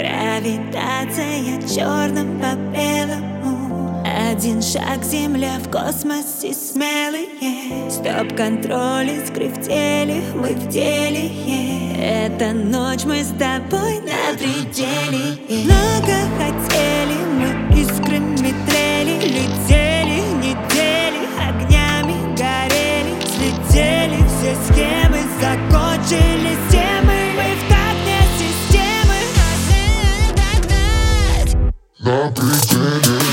Гравитация черным по белому. Один шаг, земля в космосе смелые. Стоп-контроль, искры в теле, мы в деле. Эта ночь, мы с тобой на пределе. Много хотели, мы искрами трели. Летели недели, огнями горели. Слетели все схемы, закончились темы. Мы в такт системы. На пределе.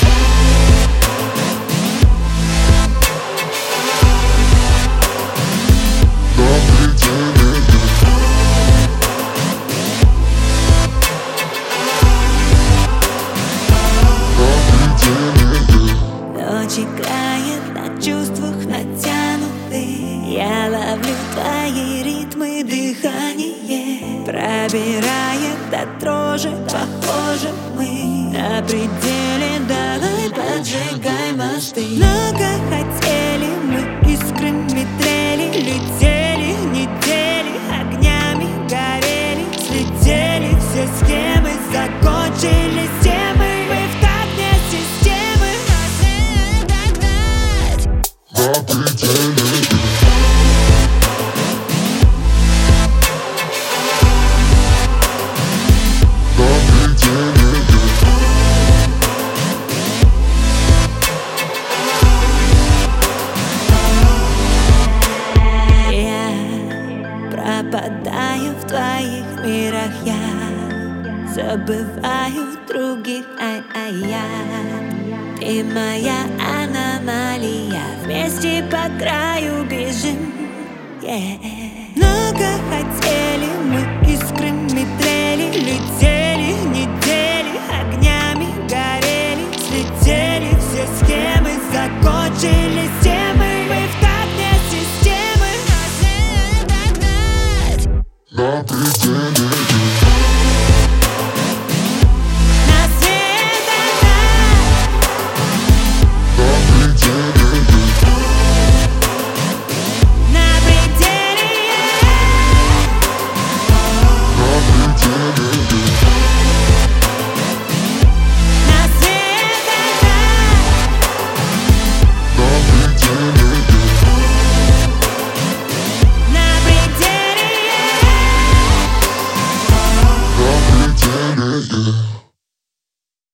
Ночь играет на чувствах натянутых. Я ловлю твои ритмы, дыхание пробирает до дрожи. Похоже, мы на пределе. Давай поджигай мосты. Много хотели, мы искрами трели. Летели недели, огнями горели. Слетели все схемы, закончились темы. Мы в такт системы. На пределе. Пропадаю в твоих мирах, я забываю других, я. Ты моя аномалия, вместе по краю бежим, Много хотели, мы искрами трели. Летели недели, огнями горели. Слетели все схемы, закончились темы. Мы в такт системы. На пределе.